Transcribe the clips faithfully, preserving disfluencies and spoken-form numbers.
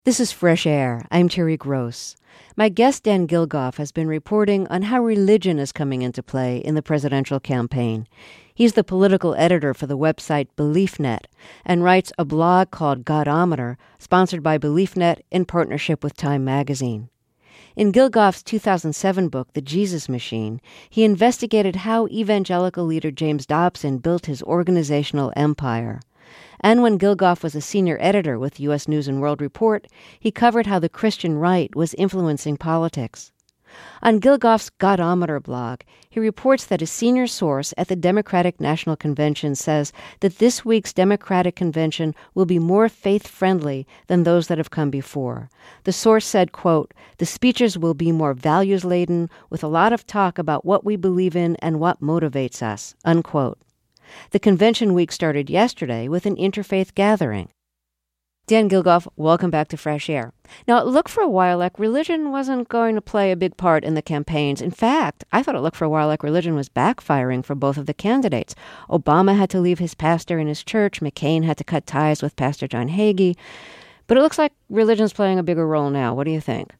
This is Fresh Air. I'm Terry Gross. My guest, Dan Gilgoff, has been reporting on how religion is coming into play in the presidential campaign. He's the political editor for the website BeliefNet and writes a blog called Godometer, sponsored by BeliefNet in partnership with Time magazine. In Gilgoff's two thousand seven book, The Jesus Machine, he investigated how evangelical leader James Dobson built his organizational empire. And when Gilgoff was a senior editor with U S News and World Report, he covered how the Christian right was influencing politics. On Gilgoff's Godometer blog, he reports that a senior source at the Democratic National Convention says that this week's Democratic Convention will be more faith-friendly than those that have come before. The source said, quote, "The speeches will be more values-laden, with a lot of talk about what we believe in and what motivates us," unquote. The convention week started yesterday with an interfaith gathering. Dan Gilgoff, welcome back to Fresh Air. Now, it looked for a while like religion wasn't going to play a big part in the campaigns. In fact, I thought it looked for a while like religion was backfiring for both of the candidates. Obama had to leave his pastor and his church. McCain had to cut ties with Pastor John Hagee. But it looks like religion's playing a bigger role now. What do you think?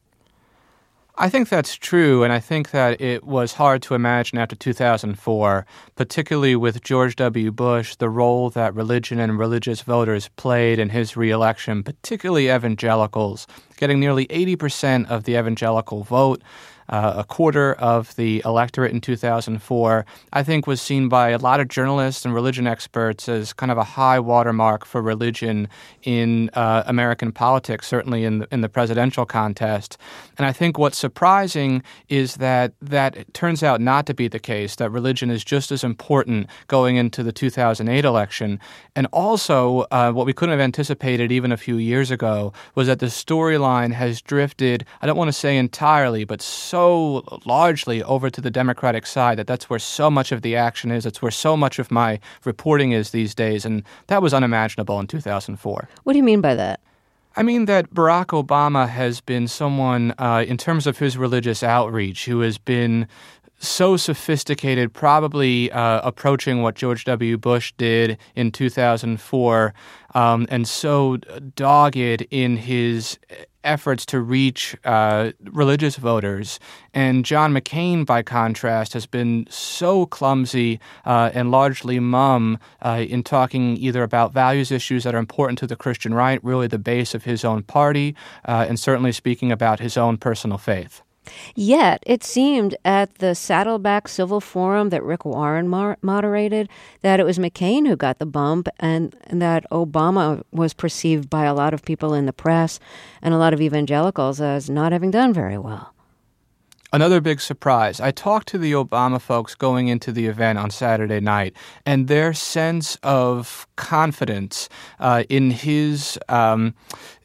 I think that's true, and I think that it was hard to imagine after two thousand four, particularly with George W. Bush, the role that religion and religious voters played in his reelection, particularly evangelicals, getting nearly eighty percent of the evangelical vote. Uh, a quarter of the electorate in two thousand four, I think was seen by a lot of journalists and religion experts as kind of a high watermark for religion in uh, American politics, certainly in the, in the presidential contest. And I think what's surprising is that that turns out not to be the case, that religion is just as important going into the two thousand eight election. And also, uh, what we couldn't have anticipated even a few years ago was that the storyline has drifted, I don't want to say entirely, but so so largely over to the Democratic side that that's where so much of the action is. It's where so much of my reporting is these days. And that was unimaginable in two thousand four. What do you mean by that? I mean that Barack Obama has been someone, uh, in terms of his religious outreach, who has been so sophisticated, probably uh, approaching what George W. Bush did in two thousand four, um, and so dogged in his efforts to reach uh, religious voters. And John McCain, by contrast, has been so clumsy uh, and largely mum uh, in talking either about values issues that are important to the Christian right, really the base of his own party, uh, and certainly speaking about his own personal faith. Yet, it seemed at the Saddleback Civil Forum that Rick Warren mar- moderated that it was McCain who got the bump, and, and that Obama was perceived by a lot of people in the press and a lot of evangelicals as not having done very well. Another big surprise. I talked to the Obama folks going into the event on Saturday night, and their sense of confidence uh, in his um,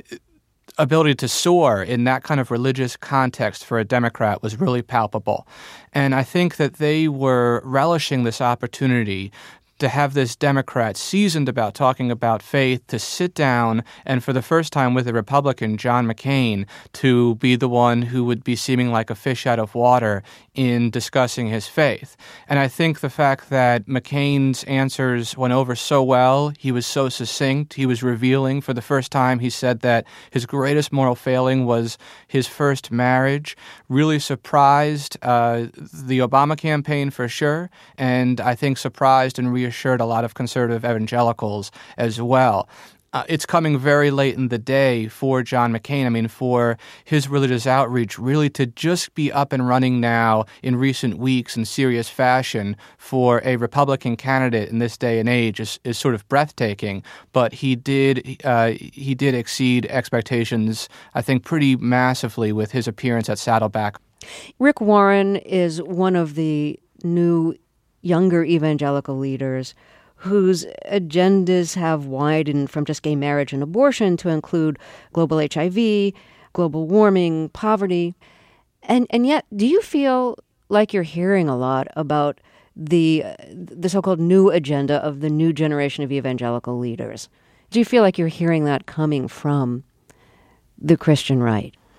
ability to soar in that kind of religious context for a Democrat was really palpable. And I think that they were relishing this opportunity to have this Democrat seasoned about talking about faith to sit down and for the first time with a Republican, John McCain, to be the one who would be seeming like a fish out of water in discussing his faith. And I think the fact that McCain's answers went over so well, he was so succinct, he was revealing for the first time. He said that his greatest moral failing was his first marriage, really surprised uh, the Obama campaign for sure, and I think surprised and reassured assured a lot of conservative evangelicals as well. Uh, it's coming very late in the day for John McCain. I mean, for his religious outreach really to just be up and running now in recent weeks in serious fashion for a Republican candidate in this day and age is, is sort of breathtaking. But he did uh, he did exceed expectations, I think, pretty massively with his appearance at Saddleback. Rick Warren is one of the new younger evangelical leaders whose agendas have widened from just gay marriage and abortion to include global H I V, global warming, poverty. And and yet, do you feel like you're hearing a lot about the the so-called new agenda of the new generation of evangelical leaders? Do you feel like you're hearing that coming from the Christian right?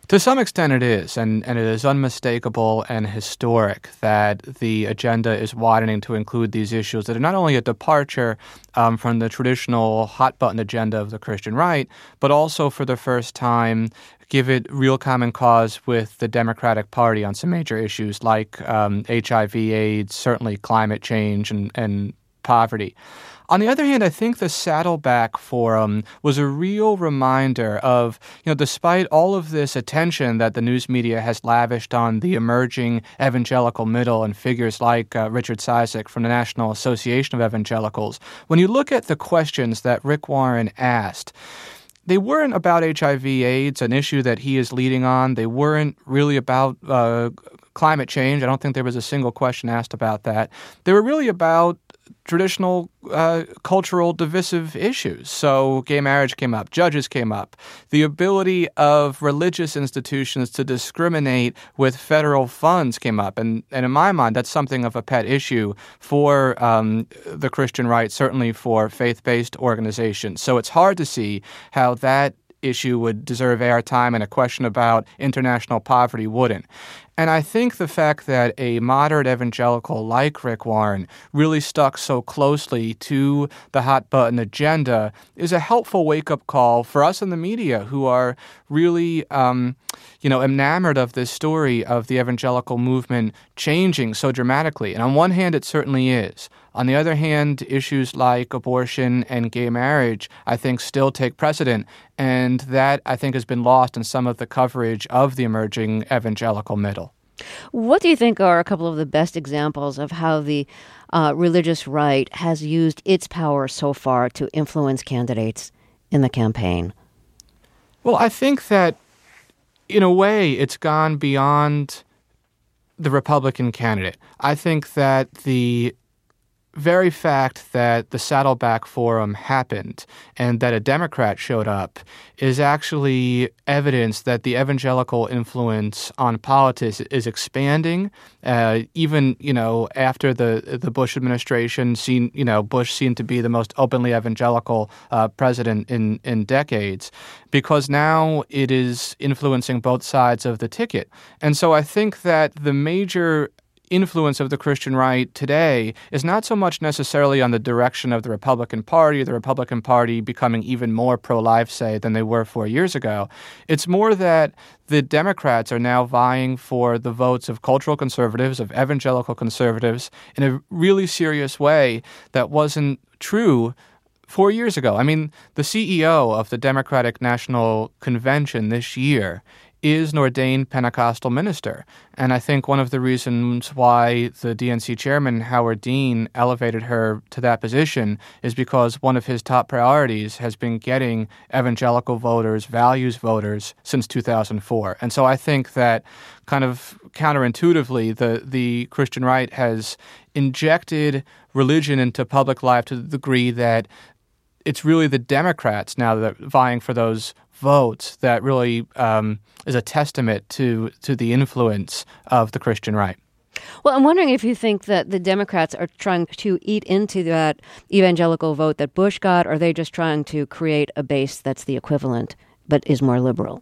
To some extent it is, and, and it is unmistakable and historic that the agenda is widening to include these issues that are not only a departure um, from the traditional hot-button agenda of the Christian right, but also for the first time give it real common cause with the Democratic Party on some major issues like um, H I V AIDS, certainly climate change and, and poverty. On the other hand, I think the Saddleback Forum was a real reminder of, you know, despite all of this attention that the news media has lavished on the emerging evangelical middle and figures like uh, Richard Cizik from the National Association of Evangelicals, when you look at the questions that Rick Warren asked, they weren't about H I V AIDS, an issue that he is leading on. They weren't really about uh, climate change. I don't think there was a single question asked about that. They were really about traditional uh, cultural divisive issues. So gay marriage came up, judges came up, the ability of religious institutions to discriminate with federal funds came up. And, and in my mind, that's something of a pet issue for um, the Christian right, certainly for faith-based organizations. So it's hard to see how that issue would deserve airtime and a question about international poverty wouldn't. And I think the fact that a moderate evangelical like Rick Warren really stuck so closely to the hot-button agenda is a helpful wake-up call for us in the media who are really, um, you know, enamored of this story of the evangelical movement changing so dramatically. And on one hand, it certainly is. On the other hand, issues like abortion and gay marriage, I think, still take precedent. And that, I think, has been lost in some of the coverage of the emerging evangelical middle. What do you think are a couple of the best examples of how the uh, religious right has used its power so far to influence candidates in the campaign? Well, I think that, in a way, it's gone beyond the Republican candidate. I think that the very fact that the Saddleback Forum happened and that a Democrat showed up is actually evidence that the evangelical influence on politics is expanding. Uh, even, you know, after the the Bush administration, seen, you know, Bush seemed to be the most openly evangelical uh, president in, in decades, because now it is influencing both sides of the ticket. And so I think that the major influence of the Christian right today is not so much necessarily on the direction of the Republican Party, the Republican Party becoming even more pro-life, say, than they were four years ago. It's more that the Democrats are now vying for the votes of cultural conservatives, of evangelical conservatives, in a really serious way that wasn't true four years ago. I mean, the C E O of the Democratic National Convention this year is an ordained Pentecostal minister. And I think one of the reasons why the D N C chairman, Howard Dean, elevated her to that position is because one of his top priorities has been getting evangelical voters, values voters, since two thousand four. And so I think that kind of counterintuitively, the, the Christian right has injected religion into public life to the degree that it's really the Democrats now that are vying for those votes that really um, is a testament to to the influence of the Christian right. Well, I'm wondering if you think that the Democrats are trying to eat into that evangelical vote that Bush got, or are they just trying to create a base that's the equivalent but is more liberal?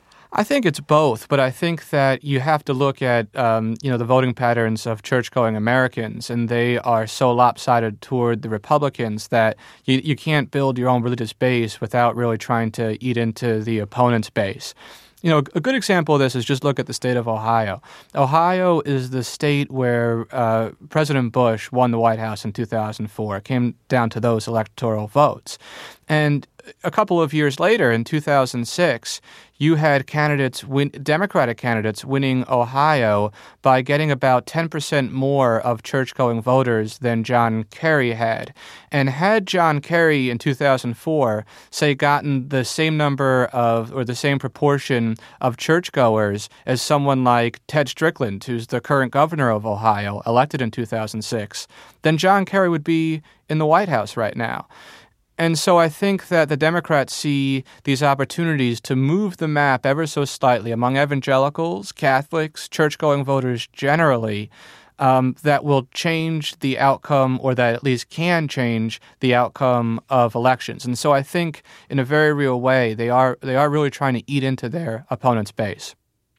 I think it's both, but I think that you have to look at, um, you know, the voting patterns of church-going Americans, and they are so lopsided toward the Republicans that you, you can't build your own religious base without really trying to eat into the opponent's base. You know, a good example of this is just look at the state of Ohio. Ohio is the state where uh, President Bush won the White House in two thousand four. It came down to those electoral votes. And a couple of years later, in two thousand six, you had candidates, win, Democratic candidates, winning Ohio by getting about ten percent more of church-going voters than John Kerry had. And had John Kerry in two thousand four, say, gotten the same number of, or the same proportion of churchgoers as someone like Ted Strickland, who's the current governor of Ohio, elected in two thousand six, then John Kerry would be in the White House right now. And so I think that the Democrats see these opportunities to move the map ever so slightly among evangelicals, Catholics, church-going voters generally, um, that will change the outcome, or that at least can change the outcome of elections. And so I think in a very real way, they are they are really trying to eat into their opponent's base.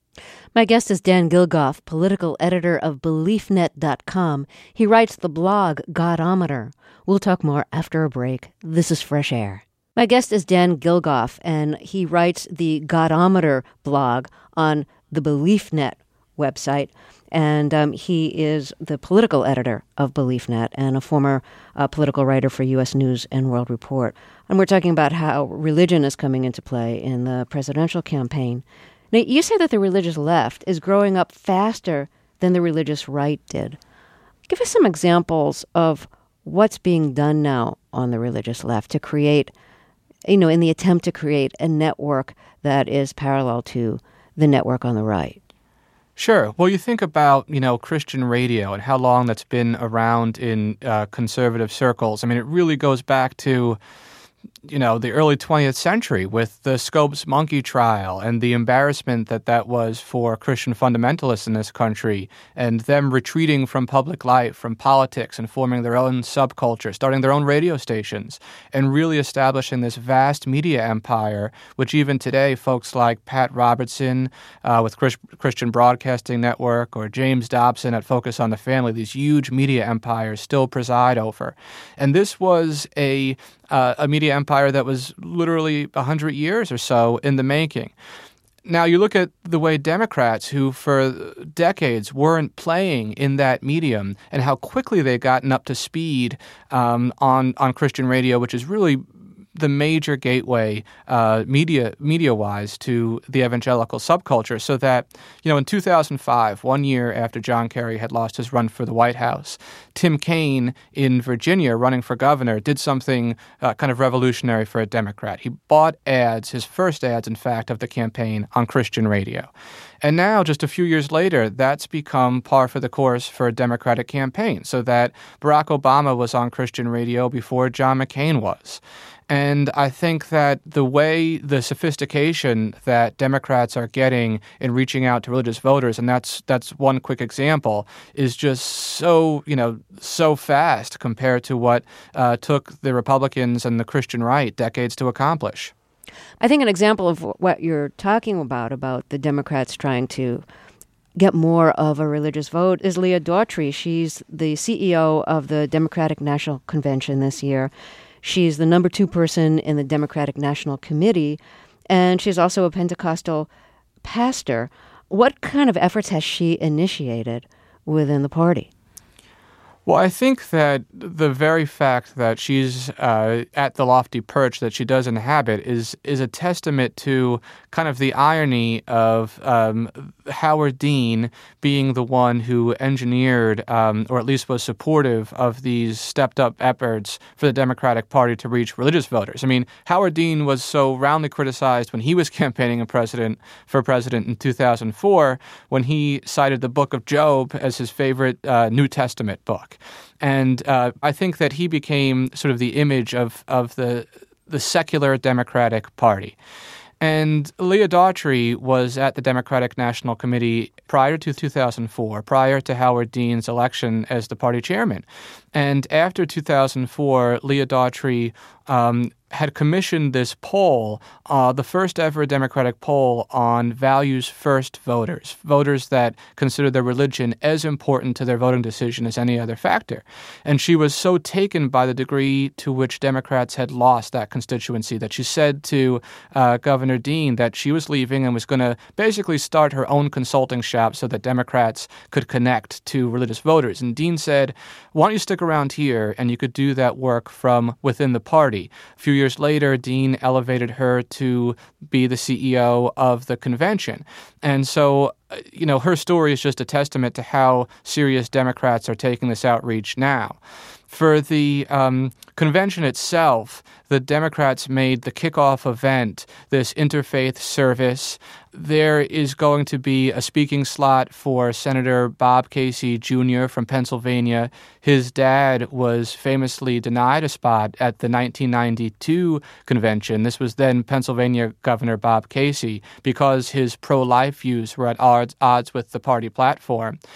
My guest is Dan Gilgoff, political editor of belief net dot com. He writes the blog Godometer. We'll talk more after a break. This is Fresh Air. My guest is Dan Gilgoff, and he writes the Godometer blog on the BeliefNet website. And um, he is the political editor of BeliefNet and a former uh, political writer for U S News and World Report. And we're talking about how religion is coming into play in the presidential campaign. Now, you say that the religious left is growing up faster than the religious right did. Give us some examples of what's being done now on the religious left to create, you know, in the attempt to create a network that is parallel to the network on the right. Sure. Well, you think about, you know, Christian radio and how long that's been around in uh, conservative circles. I mean, it really goes back to, you know, the early twentieth century with the Scopes monkey trial and the embarrassment that that was for Christian fundamentalists in this country, and them retreating from public life, from politics, and forming their own subculture, starting their own radio stations, and really establishing this vast media empire, which even today folks like Pat Robertson uh, with Chris- Christian Broadcasting Network, or James Dobson at Focus on the Family, these huge media empires still preside over. And this was a Uh, a media empire that was literally one hundred years or so in the making. Now, you look at the way Democrats, who for decades weren't playing in that medium, and how quickly they've gotten up to speed um, on, on Christian radio, which is really the major gateway uh, media media-wise to the evangelical subculture, so that, you know, in two thousand five, one year after John Kerry had lost his run for the White House, Tim Kaine in Virginia, running for governor, did something uh, kind of revolutionary for a Democrat. He bought ads, his first ads, in fact, of the campaign on Christian radio. And now, just a few years later, that's become par for the course for a Democratic campaign, so that Barack Obama was on Christian radio before John McCain was. And I think that the way, the sophistication that Democrats are getting in reaching out to religious voters, and that's that's one quick example, is just so, you know, so fast compared to what uh, took the Republicans and the Christian right decades to accomplish. I think an example of what you're talking about, about the Democrats trying to get more of a religious vote, is Leah Daughtry. She's the C E O of the Democratic National Convention this year. She's the number two person in the Democratic National Committee, and she's also a Pentecostal pastor. What kind of efforts has she initiated within the party? Well, I think that the very fact that she's uh, at the lofty perch that she does inhabit is is a testament to kind of the irony of um, Howard Dean being the one who engineered, um, or at least was supportive of these stepped-up efforts for the Democratic Party to reach religious voters. I mean, Howard Dean was so roundly criticized when he was campaigning a president for president in two thousand four, when he cited the Book of Job as his favorite uh, New Testament book. And uh, I think that he became sort of the image of, of the the secular Democratic Party. And Leah Daughtry was at the Democratic National Committee prior to two thousand four, prior to Howard Dean's election as the party chairman. And after two thousand four, Leah Daughtry um, had commissioned this poll, uh, the first ever Democratic poll on values-first voters, voters that consider their religion as important to their voting decision as any other factor. And she was so taken by the degree to which Democrats had lost that constituency that she said to uh, Governor Dean that she was leaving and was going to basically start her own consulting shop so that Democrats could connect to religious voters. And Dean said, why don't you stick around here and you could do that work from within the party. A few years later, Dean elevated her to be the C E O of the convention. And so, you know, her story is just a testament to how serious Democrats are taking this outreach now. For the um, convention itself, the Democrats made the kickoff event this interfaith service. There is going to be a speaking slot for Senator Bob Casey Junior from Pennsylvania. His dad was famously denied a spot at the nineteen ninety-two convention. This was then Pennsylvania Governor Bob Casey because his pro-life views were at odds, odds with the party platform.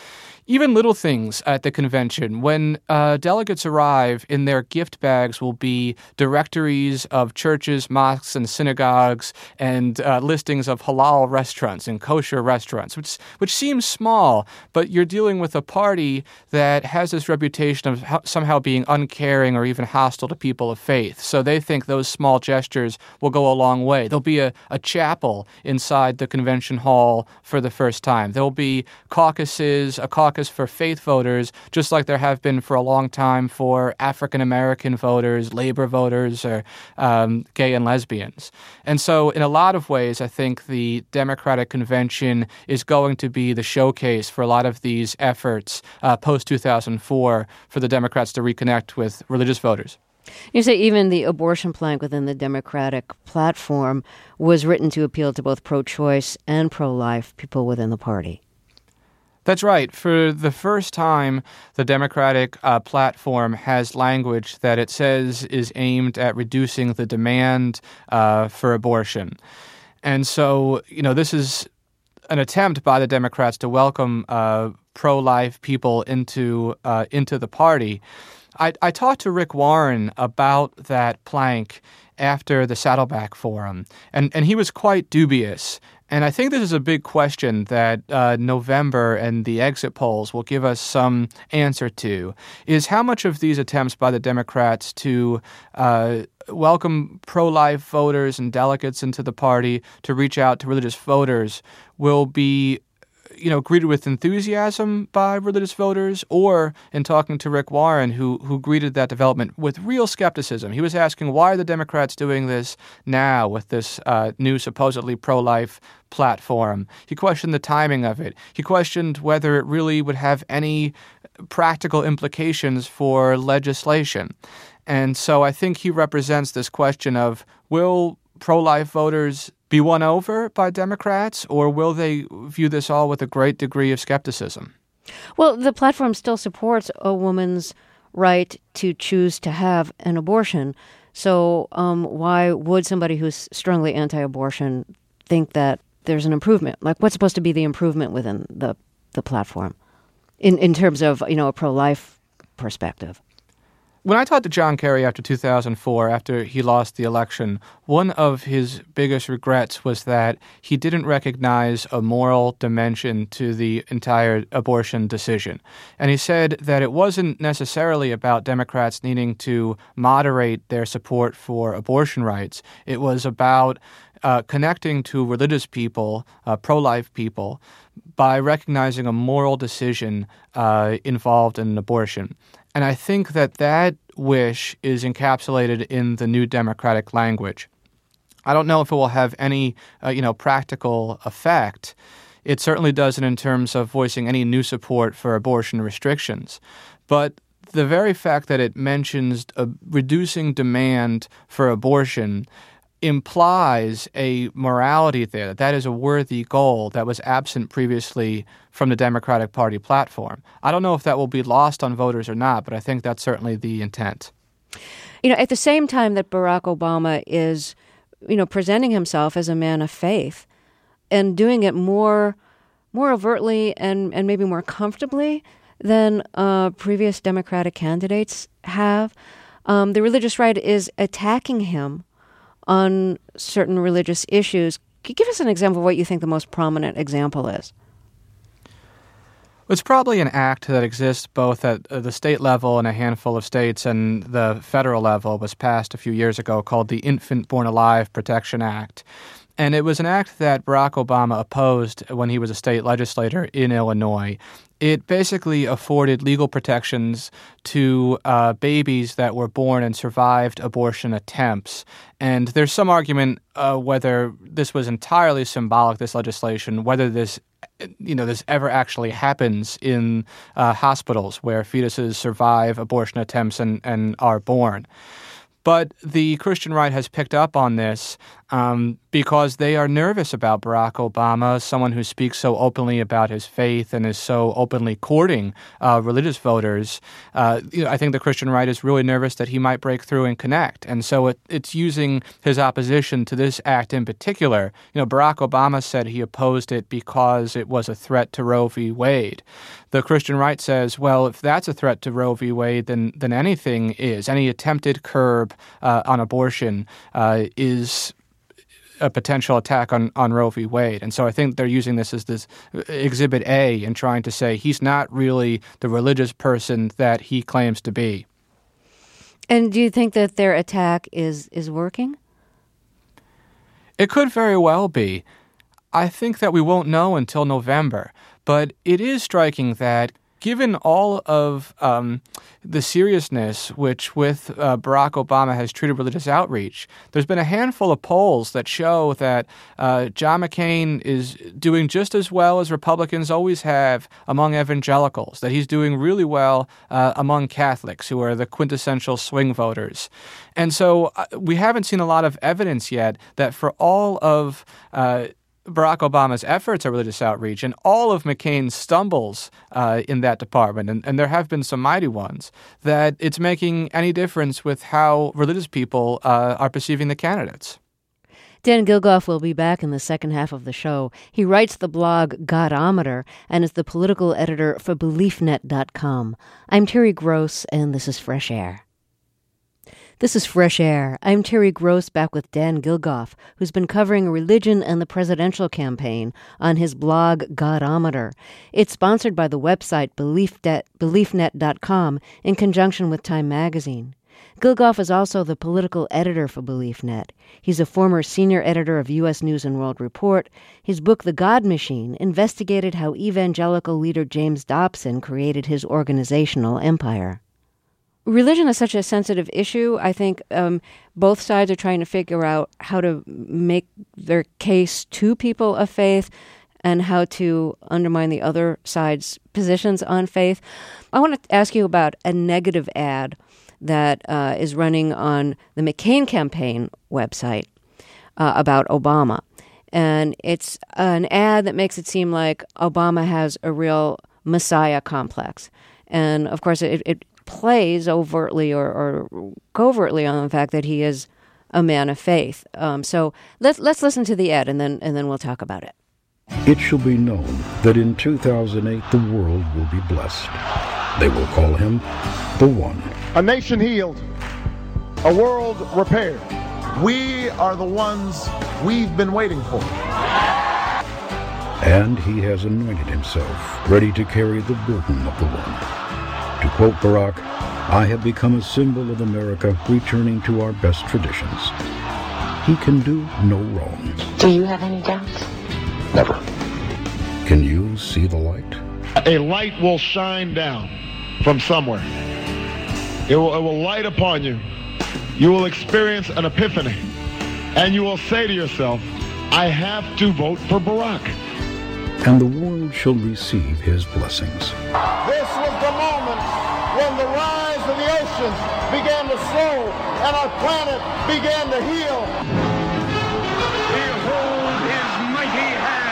Even little things at the convention. When uh, delegates arrive, in their gift bags will be directories of churches, mosques, and synagogues, and uh, listings of halal restaurants and kosher restaurants, which which seems small, but you're dealing with a party that has this reputation of ho- somehow being uncaring or even hostile to people of faith. So they think those small gestures will go a long way. There'll be a, a chapel inside the convention hall for the first time. There'll be caucuses, a caucus for faith voters, just like there have been for a long time for African-American voters, labor voters, or um, gay and lesbians. And so in a lot of ways, I think the Democratic Convention is going to be the showcase for a lot of these efforts uh, post two thousand four for the Democrats to reconnect with religious voters. You say even the abortion plank within the Democratic platform was written to appeal to both pro-choice and pro-life people within the party. That's right. For the first time, the Democratic uh, platform has language that it says is aimed at reducing the demand uh, for abortion. And so, you know, this is an attempt by the Democrats to welcome uh, pro-life people into uh, into the party. I, I talked to Rick Warren about that plank after the Saddleback Forum, and, and he was quite dubious. And I think this is a big question that uh, November and the exit polls will give us some answer to, is how much of these attempts by the Democrats to uh, welcome pro-life voters and delegates into the party, to reach out to religious voters, will be you know, greeted with enthusiasm by religious voters, or in talking to Rick Warren, who who greeted that development with real skepticism. He was asking, why are the Democrats doing this now with this uh, new supposedly pro-life platform? He questioned the timing of it. He questioned whether it really would have any practical implications for legislation. And so I think he represents this question of, will pro-life voters be won over by Democrats, or will they view this all with a great degree of skepticism? Well, the platform still supports a woman's right to choose to have an abortion. So um, why would somebody who's strongly anti-abortion think that there's an improvement? Like, what's supposed to be the improvement within the, the platform in, in terms of, you know, a pro-life perspective? When I talked to John Kerry after two thousand four, after he lost the election, one of his biggest regrets was that he didn't recognize a moral dimension to the entire abortion decision. And he said that it wasn't necessarily about Democrats needing to moderate their support for abortion rights. It was about uh, connecting to religious people, uh, pro-life people, by recognizing a moral decision uh, involved in an abortion. And I think that that wish is encapsulated in the new Democratic language. I don't know if it will have any, uh, you know, practical effect. It certainly doesn't in terms of voicing any new support for abortion restrictions. But the very fact that it mentions uh, reducing demand for abortion implies a morality there. That is a worthy goal that was absent previously from the Democratic Party platform. I don't know if that will be lost on voters or not, but I think that's certainly the intent. You know, at the same time that Barack Obama is, you know, presenting himself as a man of faith and doing it more more overtly and, and maybe more comfortably than uh, previous Democratic candidates have, um, the religious right is attacking him on certain religious issues. Could you give us an example of what you think the most prominent example is? It's probably an act that exists both at the state level in a handful of states and the federal level. Was passed a few years ago called the Infant Born Alive Protection Act. And it was an act that Barack Obama opposed when he was a state legislator in Illinois. It basically afforded legal protections to uh, babies that were born and survived abortion attempts. And there's some argument uh, whether this was entirely symbolic, this legislation, whether this you know, this ever actually happens in uh, hospitals where fetuses survive abortion attempts and, and are born. But the Christian right has picked up on this um, because they are nervous about Barack Obama, someone who speaks so openly about his faith and is so openly courting uh, religious voters. Uh, you know, I think the Christian right is really nervous that he might break through and connect. And so it, it's using his opposition to this act in particular. You know, Barack Obama said he opposed it because it was a threat to Roe v. Wade. the Christian right says, well, if that's a threat to Roe v. Wade, then then anything is. Any attempted curb uh, on abortion uh, is a potential attack on, on Roe v. Wade. And so I think they're using this as this Exhibit A and trying to say he's not really the religious person that he claims to be. And do you think that their attack is, is working? It could very well be. I think that we won't know until November. But it is striking that given all of um, the seriousness which with uh, Barack Obama has treated religious outreach, there's been a handful of polls that show that uh, John McCain is doing just as well as Republicans always have among evangelicals, that he's doing really well uh, among Catholics, who are the quintessential swing voters. And so uh, we haven't seen a lot of evidence yet that for all of uh, Barack Obama's efforts at religious outreach and all of McCain's stumbles uh, in that department, and, and there have been some mighty ones, that it's making any difference with how religious people uh, are perceiving the candidates. Dan Gilgoff will be back in the second half of the show. He writes the blog Godometer and is the political editor for belief net dot com. I'm Terry Gross, and this is Fresh Air. This is Fresh Air. I'm Terry Gross, back with Dan Gilgoff, who's been covering religion and the presidential campaign on his blog Godometer. It's sponsored by the website belief net dot com in conjunction with Time Magazine. Gilgoff is also the political editor for BeliefNet. He's a former senior editor of U S News and World Report. His book, The God Machine, investigated how evangelical leader James Dobson created his organizational empire. Religion is such a sensitive issue. I think um, both sides are trying to figure out how to make their case to people of faith and how to undermine the other side's positions on faith. I want to ask you about a negative ad that uh, is running on the McCain campaign website uh, about Obama. And it's an ad that makes it seem like Obama has a real messiah complex. And, of course, it, it plays overtly or, or covertly on the fact that he is a man of faith. Um, so let's let's listen to the ad, and then and then we'll talk about it. It shall be known that in two thousand eight the world will be blessed. They will call him the One. A nation healed, a world repaired. We are the ones we've been waiting for. And he has anointed himself, ready to carry the burden of the One. To quote Barack, I have become a symbol of America returning to our best traditions. He can do no wrong. Do you have any doubts? Never. Can you see the light? A light will shine down from somewhere. It will, it will light upon you. You will experience an epiphany. And you will say to yourself, I have to vote for Barack. And the world shall receive his blessings. This was the moment when the rise of the oceans began to slow and our planet began to heal. Behold his mighty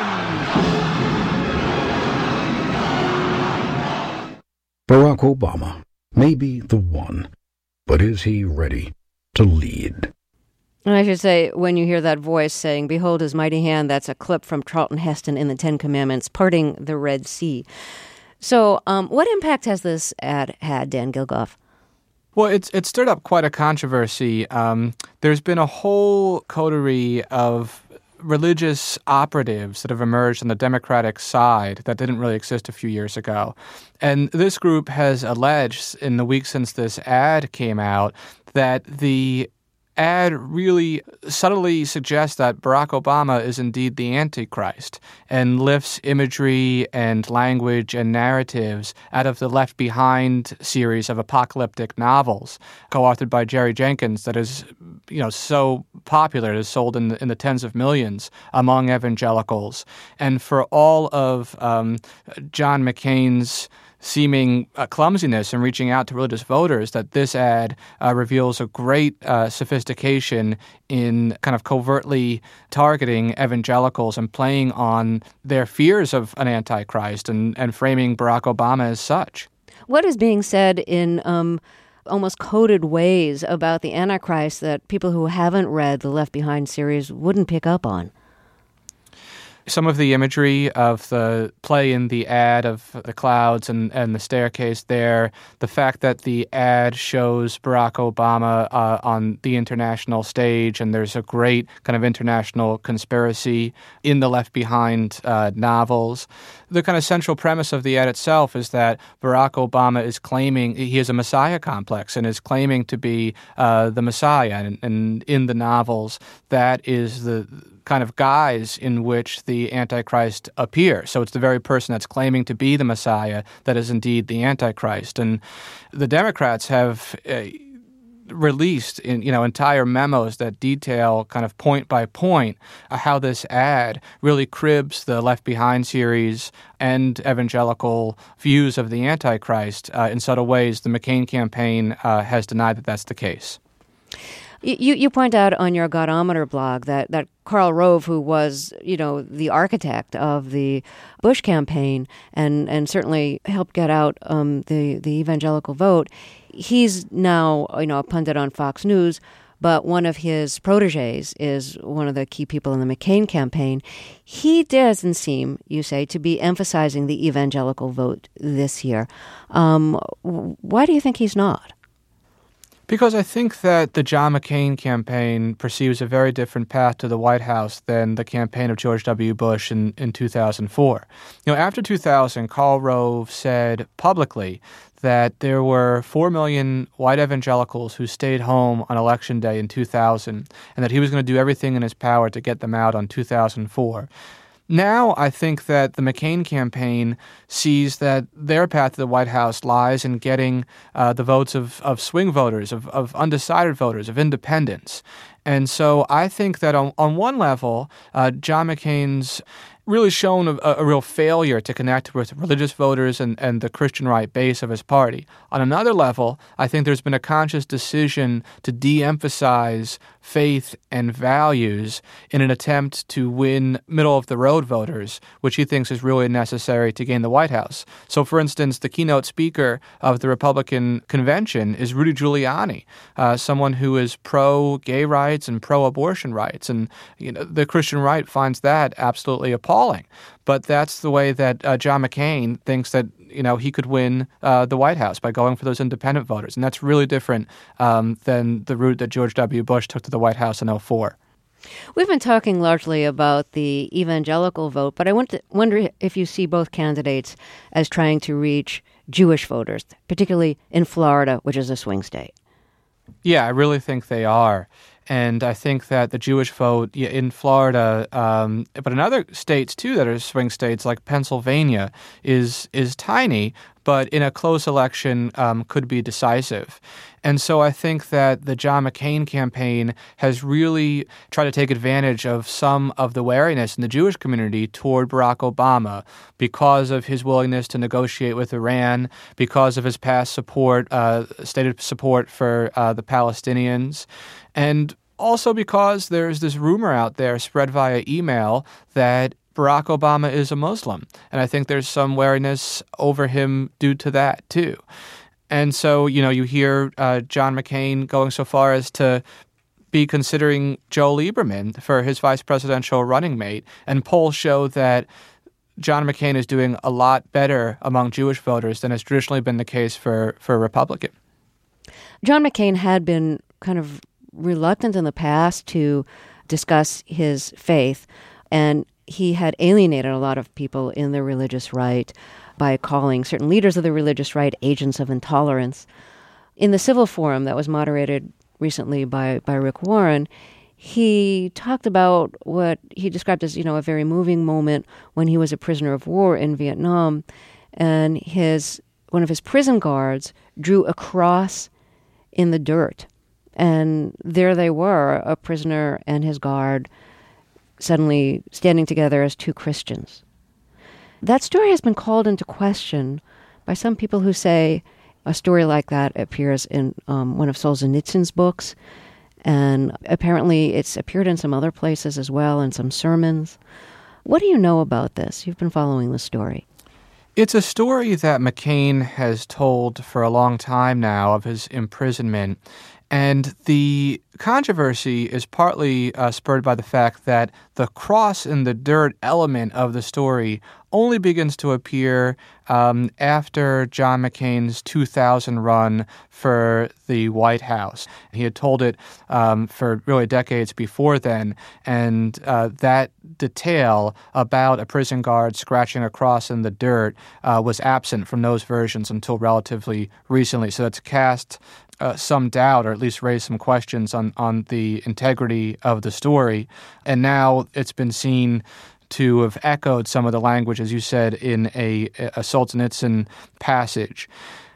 hand. Barack Obama may be the One, but is he ready to lead? And I should say, when you hear that voice saying, behold his mighty hand, that's a clip from Charlton Heston in the Ten Commandments, parting the Red Sea. So um, what impact has this ad had, Dan Gilgoff? Well, it's it stirred up quite a controversy. Um, there's been a whole coterie of religious operatives that have emerged on the Democratic side that didn't really exist a few years ago. And this group has alleged in the week since this ad came out that the ad really subtly suggests that Barack Obama is indeed the Antichrist and lifts imagery and language and narratives out of the Left Behind series of apocalyptic novels co-authored by Jerry Jenkins that is, you know, so popular. It is sold in the, in the tens of millions among evangelicals. And for all of um, John McCain's seeming uh, clumsiness in reaching out to religious voters, that this ad uh, reveals a great uh, sophistication in kind of covertly targeting evangelicals and playing on their fears of an antichrist and, and framing Barack Obama as such. What is being said in um, almost coded ways about the Antichrist that people who haven't read the Left Behind series wouldn't pick up on? Some of the imagery of the play in the ad of the clouds and, and the staircase there, the fact that the ad shows Barack Obama uh, on the international stage, and there's a great kind of international conspiracy in the Left Behind uh, novels. The kind of central premise of the ad itself is that Barack Obama is claiming he has a messiah complex and is claiming to be uh, the messiah. And, and in the novels, that is the kind of guise in which the Antichrist appears. So it's the very person that's claiming to be the Messiah that is indeed the Antichrist. And the Democrats have uh, released in, you know, entire memos that detail kind of point by point uh, how this ad really cribs the Left Behind series and evangelical views of the Antichrist uh, in subtle ways. The McCain campaign uh, has denied that that's the case. You you point out on your Godometer blog that, that Karl Rove, who was, you know, the architect of the Bush campaign and, and certainly helped get out um, the, the evangelical vote, he's now, you know, a pundit on Fox News, but one of his proteges is one of the key people in the McCain campaign. He doesn't seem, you say, to be emphasizing the evangelical vote this year. Um, why do you think he's not? Because I think that the John McCain campaign perceives a very different path to the White House than the campaign of George W. Bush in, in two thousand four. You know, after two thousand, Karl Rove said publicly that there were four million white evangelicals who stayed home on Election Day in two thousand, and that he was going to do everything in his power to get them out on two thousand four. Now I think that the McCain campaign sees that their path to the White House lies in getting uh, the votes of, of swing voters, of, of undecided voters, of independents. And so I think that on, on one level, uh, John McCain's really shown a, a real failure to connect with religious voters and, and the Christian right base of his party. On another level, I think there's been a conscious decision to de-emphasize faith and values in an attempt to win middle-of-the-road voters, which he thinks is really necessary to gain the White House. So, for instance, the keynote speaker of the Republican convention is Rudy Giuliani, uh, someone who is pro-gay rights and pro-abortion rights. And you know, the Christian right finds that absolutely appalling. But that's the way that uh, John McCain thinks that, you know, he could win uh, the White House, by going for those independent voters. And that's really different um, than the route that George W. Bush took to the White House in oh four. We've been talking largely about the evangelical vote, but I want to wonder if you see both candidates as trying to reach Jewish voters, particularly in Florida, which is a swing state. Yeah, I really think they are. And I think that the Jewish vote in Florida, um, but in other states too that are swing states like Pennsylvania, is is tiny, but in a close election um, could be decisive. And so I think that the John McCain campaign has really tried to take advantage of some of the wariness in the Jewish community toward Barack Obama because of his willingness to negotiate with Iran, because of his past support, uh, stated support for uh, the Palestinians, and also because there's this rumor out there spread via email that Barack Obama is a Muslim. And I think there's some wariness over him due to that, too. And so, you know, you hear uh, John McCain going so far as to be considering Joe Lieberman for his vice presidential running mate. And polls show that John McCain is doing a lot better among Jewish voters than has traditionally been the case for, for a Republican. John McCain had been kind of reluctant in the past to discuss his faith, and he had alienated a lot of people in the religious right by calling certain leaders of the religious right agents of intolerance. In the Civil Forum that was moderated recently by, by Rick Warren, he talked about what he described as, you know, a very moving moment when he was a prisoner of war in Vietnam, and his one of his prison guards drew a cross in the dirt. And there they were, a prisoner and his guard, suddenly standing together as two Christians. That story has been called into question by some people who say a story like that appears in um, one of Solzhenitsyn's books, and apparently it's appeared in some other places as well, in some sermons. What do you know about this? You've been following the story. It's a story that McCain has told for a long time now of his imprisonment. And the controversy is partly uh, spurred by the fact that the cross in the dirt element of the story only begins to appear um, after John McCain's two thousand run for the White House. He had told it um, for really decades before then, and uh, that detail about a prison guard scratching a cross in the dirt uh, was absent from those versions until relatively recently. So that's cast Uh, some doubt, or at least raise some questions on, on the integrity of the story. And now it's been seen to have echoed some of the language, as you said, in a, a Solzhenitsyn passage.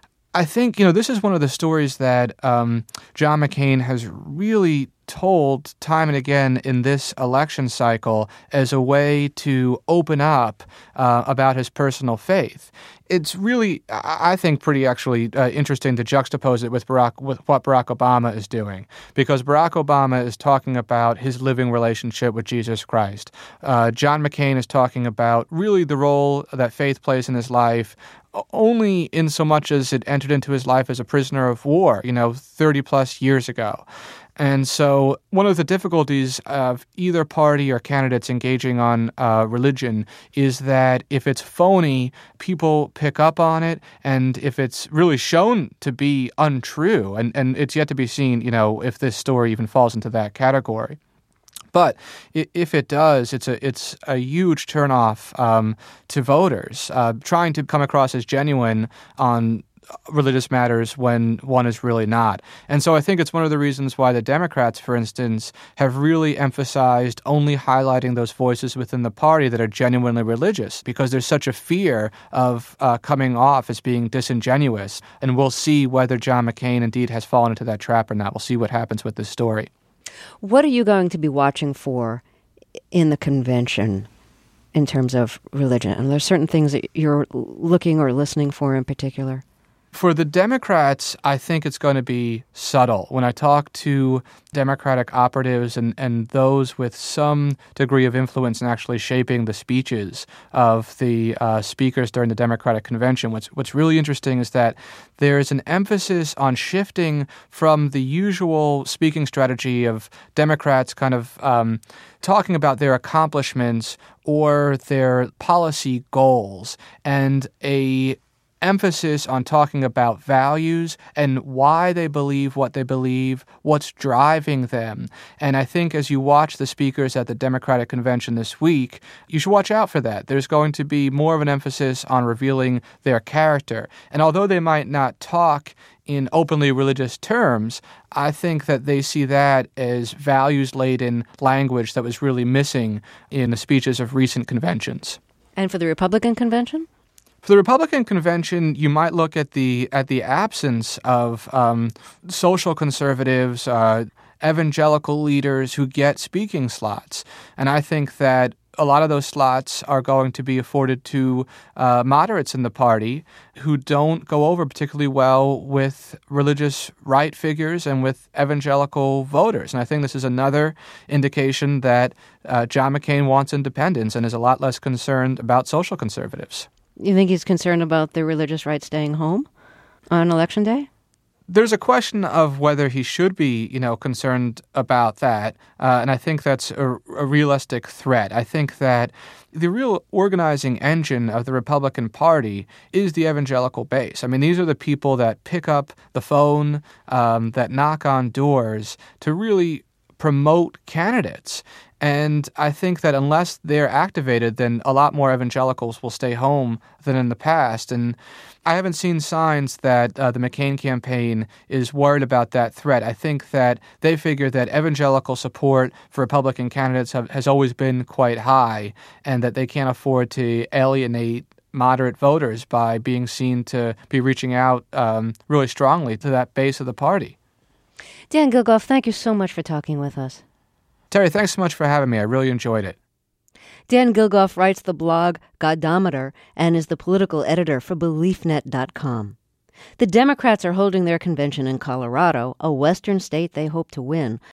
I think, you know, this is one of the stories that um, John McCain has really told time and again in this election cycle as a way to open up uh, about his personal faith. It's really, I think, pretty actually uh, interesting to juxtapose it with Barack, with what Barack Obama is doing, because Barack Obama is talking about his living relationship with Jesus Christ. Uh, John McCain is talking about really the role that faith plays in his life, only in so much as it entered into his life as a prisoner of war, you know, thirty plus years ago. And so one of the difficulties of either party or candidates engaging on uh, religion is that if it's phony, people pick up on it. And if it's really shown to be untrue, and, and it's yet to be seen, you know, if this story even falls into that category. But if it does, it's a it's a huge turnoff um, to voters. Uh, trying to come across as genuine on religious matters when one is really not. And so I think it's one of the reasons why the Democrats, for instance, have really emphasized only highlighting those voices within the party that are genuinely religious, because there's such a fear of uh, coming off as being disingenuous. And we'll see whether John McCain indeed has fallen into that trap or not. We'll see what happens with this story. What are you going to be watching for in the convention in terms of religion? And there's certain things that you're looking or listening for in particular? For the Democrats, I think it's going to be subtle. When I talk to Democratic operatives and, and those with some degree of influence in actually shaping the speeches of the uh, speakers during the Democratic convention, what's, what's really interesting is that there is an emphasis on shifting from the usual speaking strategy of Democrats kind of um, talking about their accomplishments or their policy goals, and a emphasis on talking about values and why they believe what they believe, what's driving them. And I think as you watch the speakers at the Democratic convention this week, you should watch out for that. There's going to be more of an emphasis on revealing their character. And although they might not talk in openly religious terms, I think that they see that as values-laden language that was really missing in the speeches of recent conventions. And for the Republican convention? For the Republican convention, you might look at the at the absence of um, social conservatives, uh, evangelical leaders who get speaking slots. And I think that a lot of those slots are going to be afforded to uh, moderates in the party who don't go over particularly well with religious right figures and with evangelical voters. And I think this is another indication that uh, John McCain wants independence and is a lot less concerned about social conservatives. You think he's concerned about the religious right staying home on Election Day? There's a question of whether he should be, you know, concerned about that, uh, and I think that's a, a realistic threat. I think that the real organizing engine of the Republican Party is the evangelical base. I mean, these are the people that pick up the phone, um, that knock on doors to really promote candidates. And I think that unless they're activated, then a lot more evangelicals will stay home than in the past. And I haven't seen signs that uh, the McCain campaign is worried about that threat. I think that they figure that evangelical support for Republican candidates have, has always been quite high, and that they can't afford to alienate moderate voters by being seen to be reaching out um, really strongly to that base of the party. Dan Gilgoff, thank you so much for talking with us. Terry, thanks so much for having me. I really enjoyed it. Dan Gilgoff writes the blog Godometer and is the political editor for Belief Net dot com. The Democrats are holding their convention in Colorado, a western state they hope to win,